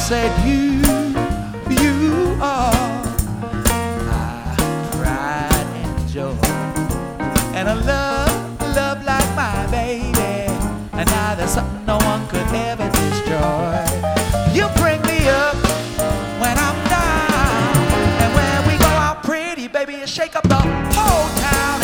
said you are my pride and joy, and a love like my baby, and now there's something no one